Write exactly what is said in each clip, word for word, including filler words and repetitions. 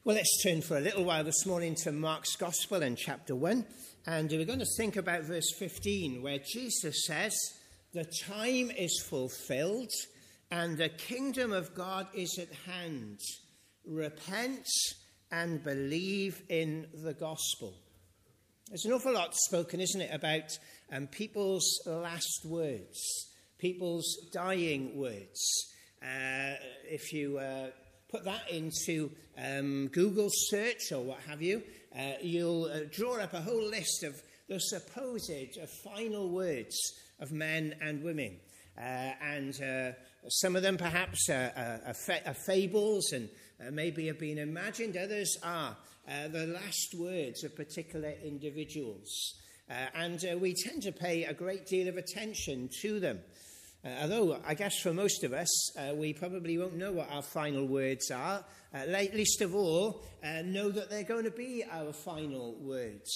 Well, let's turn for a little while this morning to Mark's Gospel in chapter one. And we're going to think about verse fifteen, where Jesus says, "The time is fulfilled and the kingdom of God is at hand. Repent and believe in the gospel." There's an awful lot spoken, isn't it, about um, people's last words, people's dying words. Uh, if you uh, put that into um, Google search or what have you, uh, you'll uh, draw up a whole list of the supposed uh, final words of men and women. Uh, and uh, some of them perhaps uh, uh, are, fa- are fables and uh, maybe have been imagined. Others are uh, the last words of particular individuals. Uh, and uh, we tend to pay a great deal of attention to them. Uh, although, I guess for most of us, uh, we probably won't know what our final words are. Uh, least of all, uh, know that they're going to be our final words.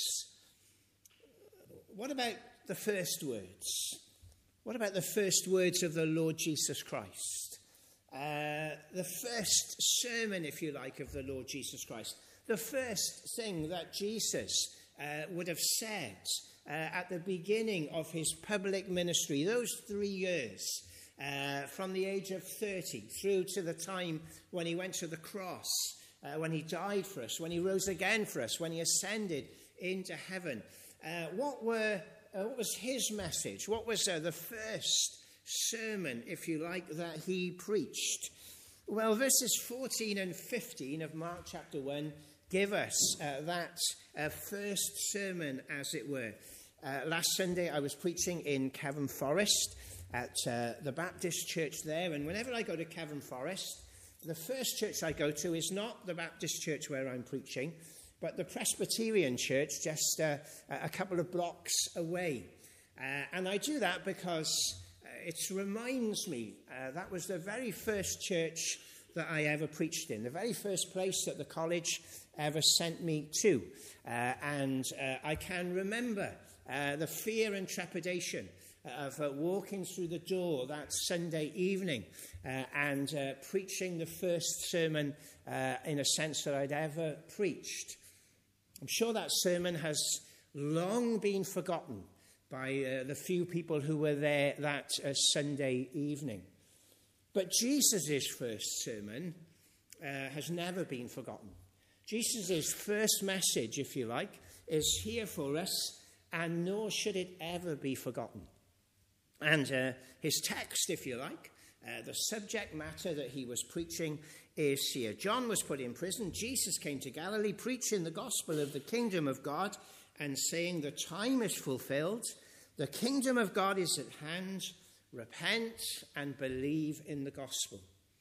What about the first words? What about the first words of the Lord Jesus Christ? Uh, the first sermon, if you like, of the Lord Jesus Christ. The first thing that Jesus uh, would have said uh, at the beginning of his public ministry, those three years, uh, from the age of thirty through to the time when he went to the cross, uh, when he died for us, when he rose again for us, when he ascended into heaven. Uh, what were Uh, what was his message? What was uh, the first sermon, if you like, that he preached? Well, verses fourteen and fifteen of Mark chapter one give us uh, that uh, first sermon, as it were. Uh, last Sunday I was preaching in Cavan Forest at uh, the Baptist church there, and whenever I go to Cavan Forest, the first church I go to is not the Baptist church where I'm preaching, but the Presbyterian church just uh, a couple of blocks away. Uh, and I do that because uh, it reminds me uh, that was the very first church that I ever preached in, the very first place that the college ever sent me to. Uh, and uh, I can remember uh, the fear and trepidation of uh, walking through the door that Sunday evening uh, and uh, preaching the first sermon uh, in a sense that I'd ever preached. I'm sure that sermon has long been forgotten by uh, the few people who were there that uh, Sunday evening. But Jesus' first sermon uh, has never been forgotten. Jesus' first message, if you like, is here for us, and nor should it ever be forgotten. And uh, his text, if you like, uh, the subject matter that he was preaching is here. John was put in prison. Jesus came to Galilee preaching the gospel of the kingdom of God and saying, "The time is fulfilled. The kingdom of God is at hand. Repent and believe in the gospel."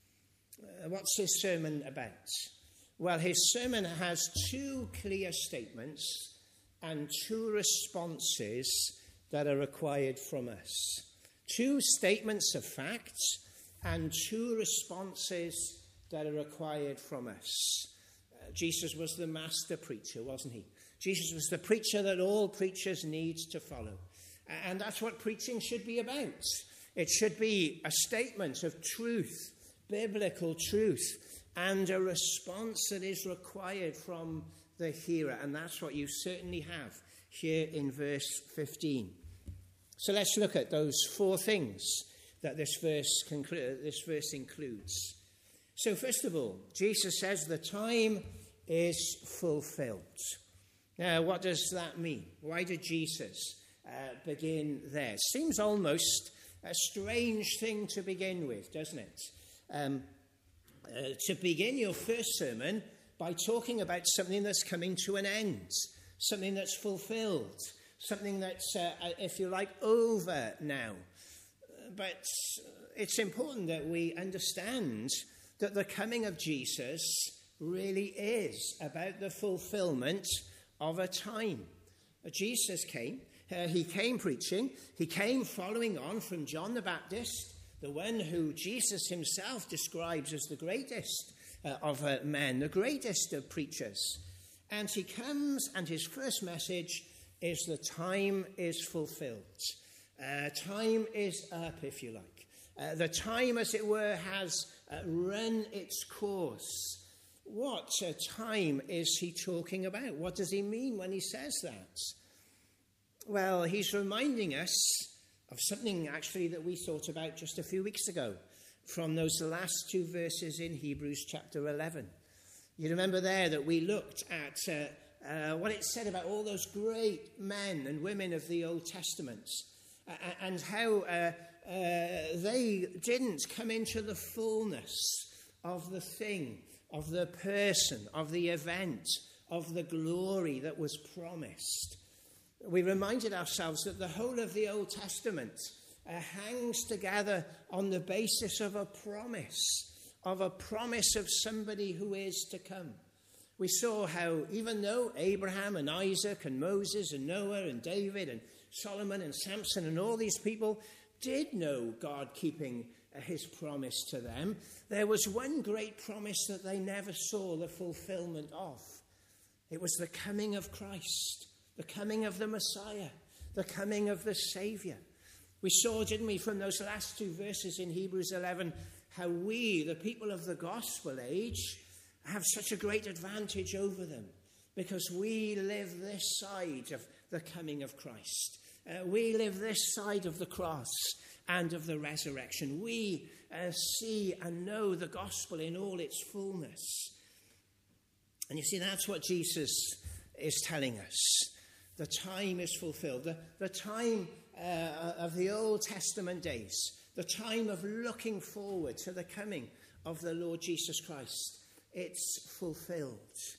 Uh, what's his sermon about? Well, his sermon has two clear statements and two responses that are required from us. Two statements of facts and two responses that are required from us. Uh, Jesus was the master preacher, wasn't he? Jesus was the preacher that all preachers need to follow. And that's what preaching should be about. It should be a statement of truth, biblical truth, and a response that is required from the hearer. And that's what you certainly have here in verse fifteen. So let's look at those four things that this verse, conclu- this verse includes. So first of all, Jesus says the time is fulfilled. Now, what does that mean? Why did Jesus uh, begin there? Seems almost a strange thing to begin with, doesn't it? Um, uh, to begin your first sermon by talking about something that's coming to an end, something that's fulfilled, something that's, uh, if you like, over now. But it's important that we understand that the coming of Jesus really is about the fulfillment of a time. Jesus came, uh, he came preaching, he came following on from John the Baptist, the one who Jesus himself describes as the greatest uh, of uh, men, the greatest of preachers. And he comes, and his first message is the time is fulfilled. Uh, time is up, if you like. Uh, the time, as it were, has uh, run its course. what uh, time is he talking about? What does he mean when he says that? Well, he's reminding us of something actually that we thought about just a few weeks ago from those last two verses in Hebrews chapter eleven. You remember there that we looked at uh, uh, what it said about all those great men and women of the Old Testament uh, and how uh, uh, they didn't come into the fullness of the thing, of the person, of the event, of the glory that was promised. We reminded ourselves that the whole of the Old Testament uh, hangs together on the basis of a promise, of a promise of somebody who is to come. We saw how even though Abraham and Isaac and Moses and Noah and David and Solomon and Samson and all these people did know God keeping uh, his promise to them, there was one great promise that they never saw the fulfillment of. It was the coming of Christ, the coming of the Messiah, the coming of the Saviour. We saw, didn't we, from those last two verses in Hebrews eleven, how we, the people of the gospel age, have such a great advantage over them because we live this side of the coming of Christ. Uh, we live this side of the cross and of the resurrection. We uh, see and know the gospel in all its fullness. And you see, that's what Jesus is telling us. The time is fulfilled. The, the time uh, of the Old Testament days, the time of looking forward to the coming of the Lord Jesus Christ, it's fulfilled.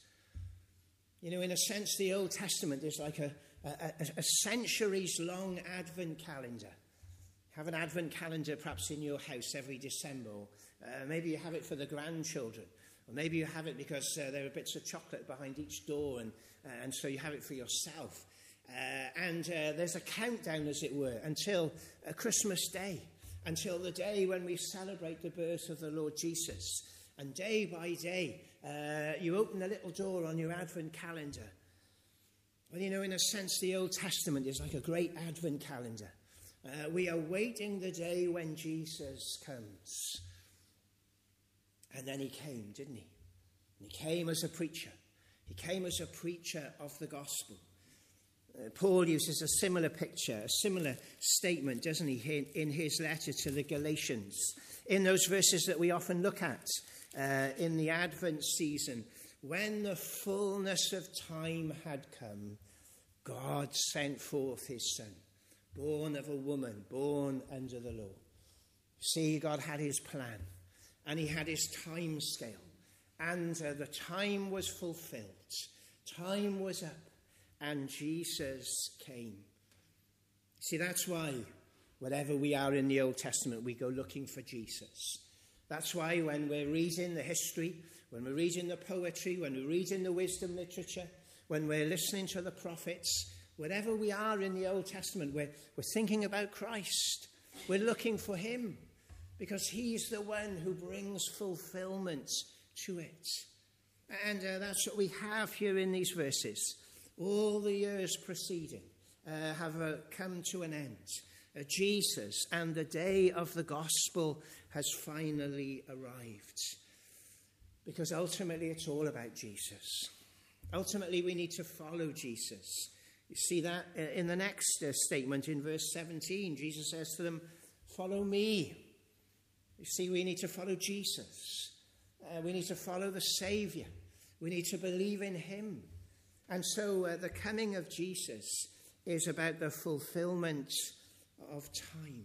You know, in a sense, the Old Testament is like a, a, a centuries-long Advent calendar. Have an Advent calendar perhaps in your house every December. Or, uh, maybe you have it for the grandchildren. Or maybe you have it because uh, there are bits of chocolate behind each door, and, uh, and so you have it for yourself. Uh, and uh, there's a countdown, as it were, until uh, Christmas Day, until the day when we celebrate the birth of the Lord Jesus. And day by day, uh, you open a little door on your Advent calendar. Well, you know, in a sense, the Old Testament is like a great Advent calendar. Uh, we are waiting the day when Jesus comes. And then he came, didn't he? And he came as a preacher. He came as a preacher of the gospel. Uh, Paul uses a similar picture, a similar statement, doesn't he, in his letter to the Galatians. In those verses that we often look at uh, in the Advent season, when the fullness of time had come, God sent forth his Son, born of a woman, born under the law. See, God had his plan, and he had his time scale, and uh, the time was fulfilled. Time was up, and Jesus came. See, that's why wherever we are in the Old Testament, we go looking for Jesus. That's why when we're reading the history, when we're reading the poetry, when we're reading the wisdom literature, when we're listening to the prophets, wherever we are in the Old Testament, we're, we're thinking about Christ. We're looking for him because he's the one who brings fulfillment to it. And uh, that's what we have here in these verses. All the years preceding uh, have uh, come to an end. Uh, Jesus and the day of the gospel has finally arrived. Because ultimately it's all about Jesus. Ultimately we need to follow Jesus. You see that in the next uh, statement in verse seventeen. Jesus says to them, "Follow me." You see, we need to follow Jesus. Uh, we need to follow the Saviour. We need to believe in him. And so uh, the coming of Jesus is about the fulfillment of time.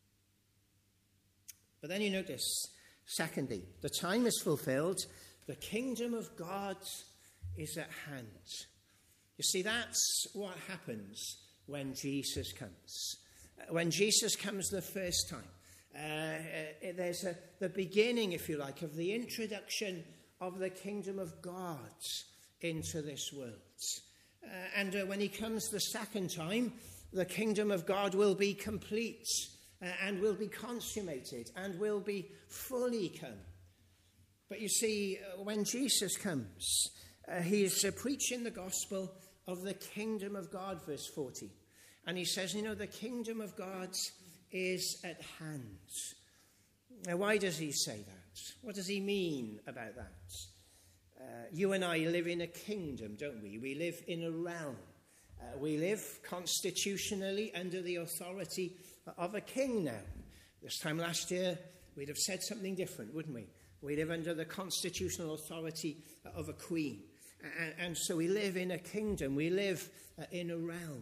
But then you notice, secondly, the time is fulfilled. The kingdom of God is at hand. You see, that's what happens when Jesus comes. Uh, when Jesus comes the first time, uh, uh, there's a, the beginning, if you like, of the introduction of the kingdom of God into this world. Uh, and uh, when he comes the second time, the kingdom of God will be complete uh, and will be consummated and will be fully come. But you see, uh, when Jesus comes, uh, he's uh, preaching the gospel of the kingdom of God, verse forty. And he says, you know, the kingdom of God is at hand. Now, why does he say that? What does he mean about that? Uh, you and I live in a kingdom, don't we? We live in a realm. Uh, we live constitutionally under the authority of a king now. This time last year, we'd have said something different, wouldn't we? We live under the constitutional authority of a queen. And, and so we live in a kingdom. We live uh, in a realm.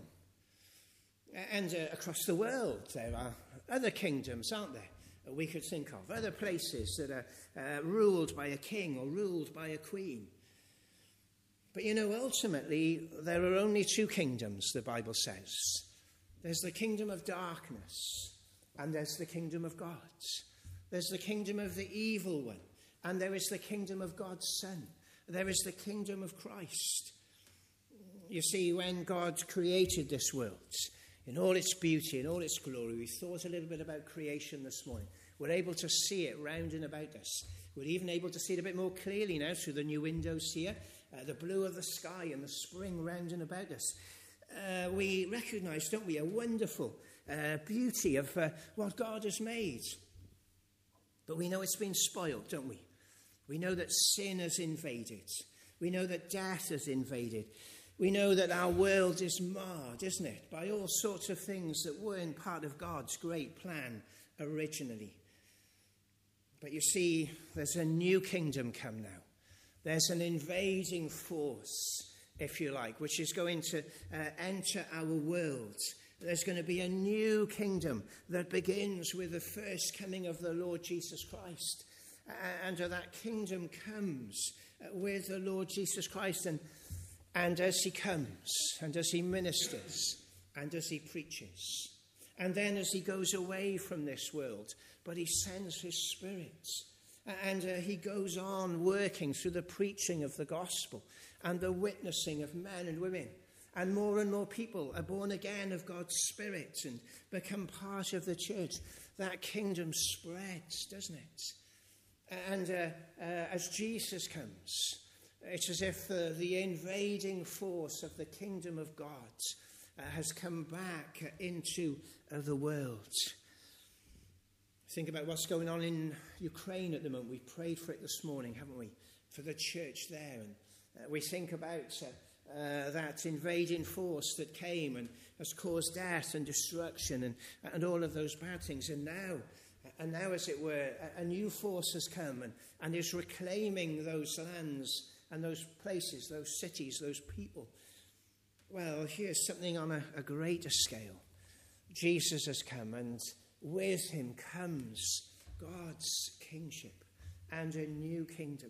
And uh, across the world, there are other kingdoms, aren't there? We could think of other places that are uh, ruled by a king or ruled by a queen. But you know, ultimately, there are only two kingdoms, the Bible says. There's the kingdom of darkness, and there's the kingdom of God. There's the kingdom of the evil one, and there is the kingdom of God's Son. There is the kingdom of Christ. You see, when God created this world, in all its beauty, in all its glory, we thought a little bit about creation this morning. We're able to see it round and about us. We're even able to see it a bit more clearly now through the new windows here, uh, the blue of the sky and the spring round and about us. Uh, we recognise, don't we, a wonderful uh, beauty of uh, what God has made. But we know it's been spoiled, don't we? We know that sin has invaded. We know that death has invaded. We know that our world is marred, isn't it, by all sorts of things that weren't part of God's great plan originally. But you see, there's a new kingdom come now. There's an invading force, if you like, which is going to uh, enter our world. There's going to be a new kingdom that begins with the first coming of the Lord Jesus Christ. Uh, and uh, that kingdom comes uh, with the Lord Jesus Christ. And And as he comes, and as he ministers, and as he preaches, and then as he goes away from this world, but he sends his Spirit, and uh, he goes on working through the preaching of the gospel and the witnessing of men and women, and more and more people are born again of God's Spirit and become part of the church. That kingdom spreads, doesn't it? And uh, uh, as Jesus comes, it's as if uh, the invading force of the kingdom of God uh, has come back uh, into uh, the world. Think about what's going on in Ukraine at the moment. We prayed for it this morning, haven't we? For the church there. And uh, we think about uh, uh, that invading force that came and has caused death and destruction and, and all of those bad things. And now, and now, as it were, a, a new force has come and, and is reclaiming those lands and those places, those cities, those people. Well, here's something on a, a greater scale. Jesus has come, and with him comes God's kingship and a new kingdom.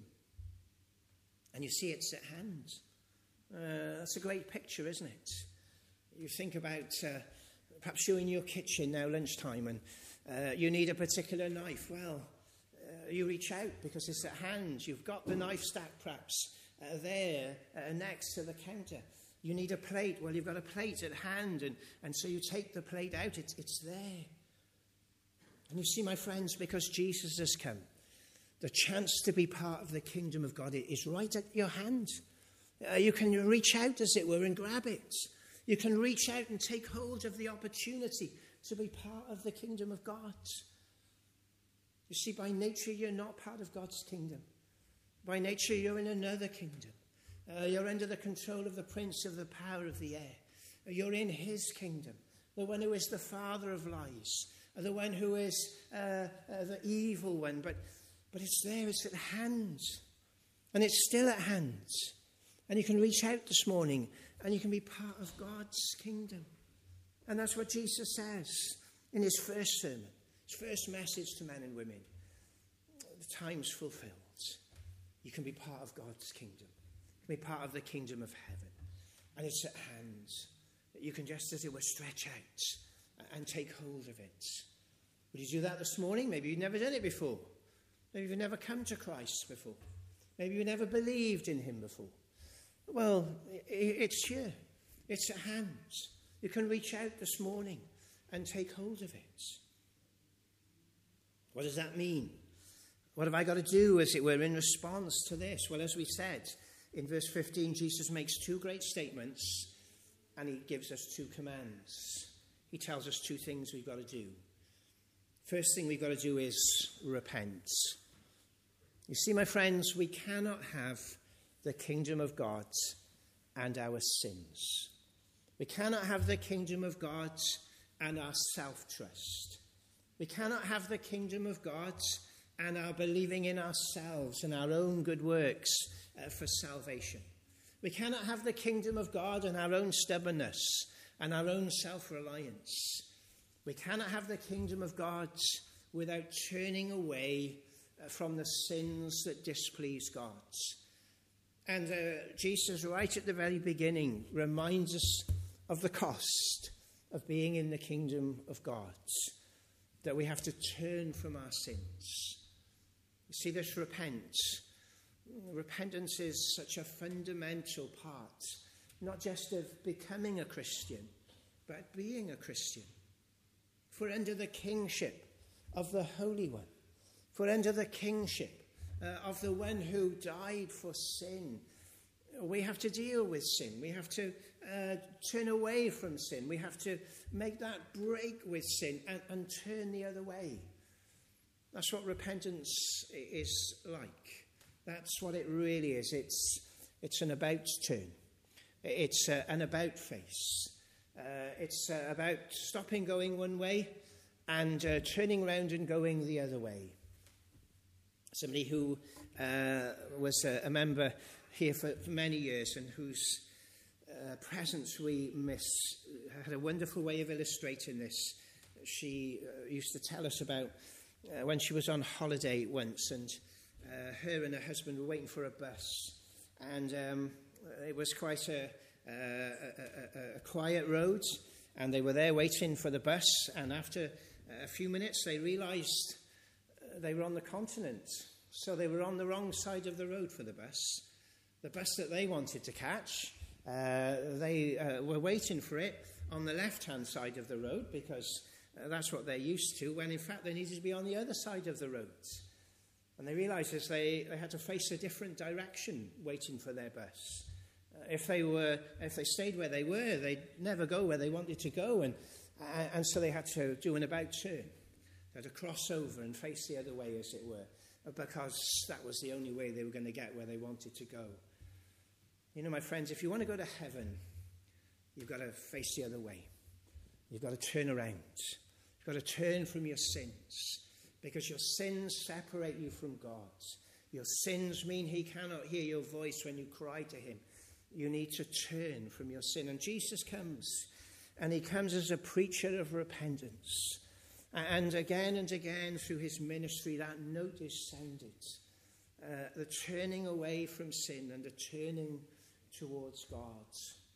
And you see, it's at hand. Uh, that's a great picture, isn't it? You think about uh, perhaps you're in your kitchen now, lunchtime, and uh, you need a particular knife. Well, Uh, you reach out because it's at hand. You've got the knife stack perhaps uh, there uh, next to the counter. You need a plate. Well, you've got a plate at hand, and, and so you take the plate out. It's, it's there. And you see, my friends, because Jesus has come, the chance to be part of the kingdom of God is right at your hand. Uh, you can reach out, as it were, and grab it. You can reach out and take hold of the opportunity to be part of the kingdom of God. You see, by nature, you're not part of God's kingdom. By nature, you're in another kingdom. Uh, you're under the control of the prince of the power of the air. Uh, you're in his kingdom, the one who is the father of lies, uh, the one who is uh, uh, the evil one. But, but it's there, it's at hand. And it's still at hand. And you can reach out this morning and you can be part of God's kingdom. And that's what Jesus says in his first sermon. His first message to men and women. The time's fulfilled. You can be part of God's kingdom. You can be part of the kingdom of heaven. And it's at hand. You can just, as it were, stretch out and take hold of it. Would you do that this morning? Maybe you've never done it before. Maybe you've never come to Christ before. Maybe you've never believed in him before. Well, it's here. It's at hand. You can reach out this morning and take hold of it. What does that mean? What have I got to do, as it were, in response to this? Well, as we said, in verse fifteen, Jesus makes two great statements and he gives us two commands. He tells us two things we've got to do. First thing we've got to do is repent. You see, my friends, we cannot have the kingdom of God and our sins. We cannot have the kingdom of God and our self-trust. We cannot have the kingdom of God and our believing in ourselves and our own good works uh, for salvation. We cannot have the kingdom of God and our own stubbornness and our own self-reliance. We cannot have the kingdom of God without turning away uh, from the sins that displease God. And uh, Jesus, right at the very beginning, reminds us of the cost of being in the kingdom of God, that we have to turn from our sins. You see, this repent. Repentance is such a fundamental part, not just of becoming a Christian, but being a Christian. For under the kingship of the Holy One, for under the kingship uh, of the one who died for sin, we have to deal with sin. We have to uh, turn away from sin. We have to make that break with sin and, and turn the other way. That's what repentance is like. That's what it really is. It's, it's an about turn. It's uh, an about face. Uh, it's uh, about stopping going one way and uh, turning around and going the other way. Somebody who uh, was a, a member here for, for many years and whose uh, presence we miss had a wonderful way of illustrating this. She uh, used to tell us about uh, when she was on holiday once, and uh, her and her husband were waiting for a bus, and um, it was quite a, a, a, a quiet road, and they were there waiting for the bus, and after a few minutes they realised they were on the continent, so they were on the wrong side of the road for the bus. The bus that they wanted to catch, uh, they uh, were waiting for it on the left-hand side of the road because uh, that's what they're used to, when in fact they needed to be on the other side of the road. And they realised as they, they had to face a different direction waiting for their bus. Uh, if they were, if they stayed where they were, they'd never go where they wanted to go, and uh, and so they had to do an about turn. They had to cross over and face the other way, as it were, because that was the only way they were going to get where they wanted to go. You know, my friends, if you want to go to heaven, you've got to face the other way. You've got to turn around. You've got to turn from your sins, because your sins separate you from God. Your sins mean he cannot hear your voice when you cry to him. You need to turn from your sin. And Jesus comes, and he comes as a preacher of repentance. And again and again through his ministry, that note is sounded. Uh, the turning away from sin and the turning towards God.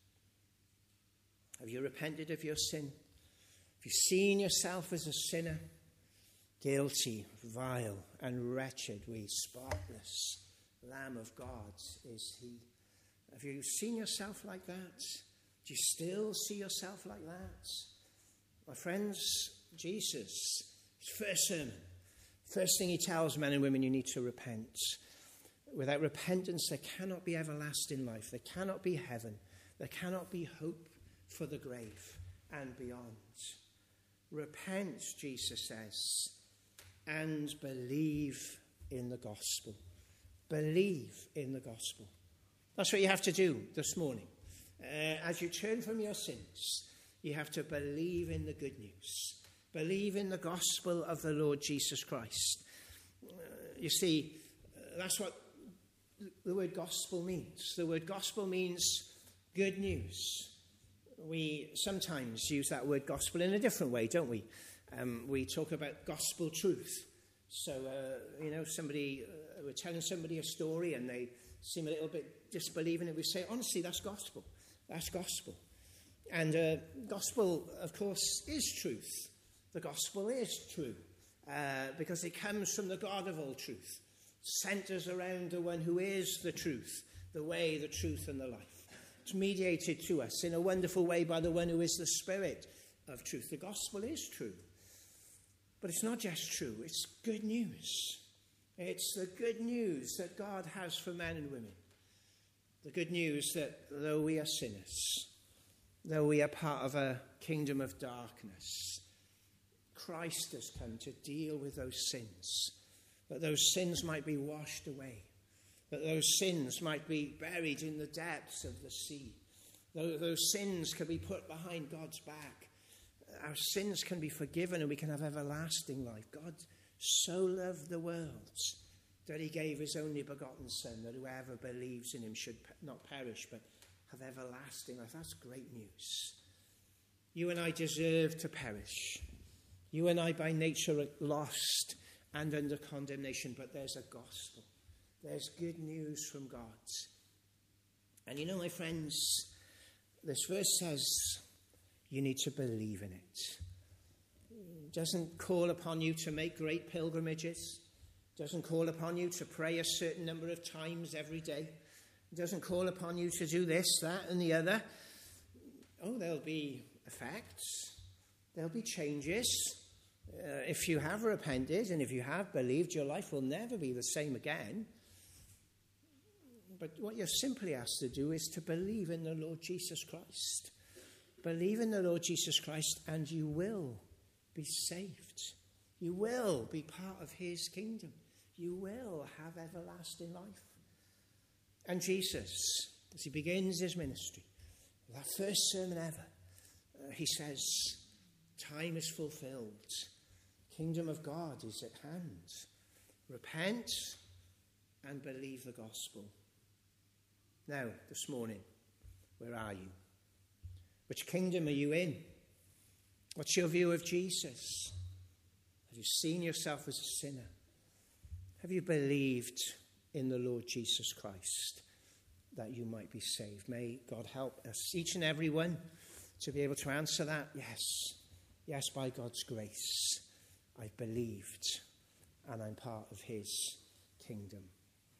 Have you repented of your sin? Have you seen yourself as a sinner? Guilty, vile, and wretched, we spotless Lamb of God is he. Have you seen yourself like that? Do you still see yourself like that? My friends, Jesus, his first sermon, first thing he tells men and women, you need to repent. Without repentance, there cannot be everlasting life. There cannot be heaven. There cannot be hope for the grave and beyond. Repent, Jesus says, and believe in the gospel. Believe in the gospel. That's what you have to do this morning. Uh, as you turn from your sins, you have to believe in the good news. Believe in the gospel of the Lord Jesus Christ. Uh, you see, uh, that's what the word gospel means. The word gospel means good news. We sometimes use that word gospel in a different way, don't we? Um, we talk about gospel truth. So, uh, you know, somebody, uh, we're telling somebody a story and they seem a little bit disbelieving, and we say, honestly, that's gospel. That's gospel. And uh, gospel, of course, is truth. The gospel is true uh, because it comes from the God of all truth, centers around the one who is the truth, the way, the truth, and the life. It's mediated to us in a wonderful way by the one who is the Spirit of truth. The gospel is true. But it's not just true, it's good news. It's the good news that God has for men and women. The good news that though we are sinners, though we are part of a kingdom of darkness, Christ has come to deal with those sins, that those sins might be washed away, that those sins might be buried in the depths of the sea. Those sins can be put behind God's back. Our sins can be forgiven and we can have everlasting life. God so loved the world that he gave his only begotten Son, that whoever believes in him should not perish but have everlasting life. That's great news. You and I deserve to perish. You and I by nature are lost and under condemnation, but there's a gospel. There's good news from God. And you know, my friends, this verse says you need to believe in it. It doesn't call upon you to make great pilgrimages. It doesn't call upon you to pray a certain number of times every day. It doesn't call upon you to do this, that, and the other. Oh, there'll be effects. There'll be changes. Uh, if you have repented and if you have believed, your life will never be the same again. But what you're simply asked to do is to believe in the Lord Jesus Christ. Believe in the Lord Jesus Christ and you will be saved. You will be part of his kingdom. You will have everlasting life. And Jesus, as he begins his ministry, that first sermon ever, uh, he says, time is fulfilled. Kingdom of God is at hand. Repent and believe the gospel. Now, this morning, where are you? Which kingdom are you in? What's your view of Jesus? Have you seen yourself as a sinner? Have you believed in the Lord Jesus Christ that you might be saved? May God help us, each and every one, to be able to answer that. Yes, yes, by God's grace, I've believed and I'm part of his kingdom.